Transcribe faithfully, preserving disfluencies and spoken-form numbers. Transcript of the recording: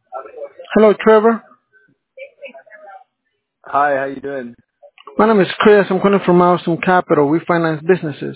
Hello, Trevor. Hi, how you doing? My name is Chris. I'm calling from Milestone Capital. We finance businesses.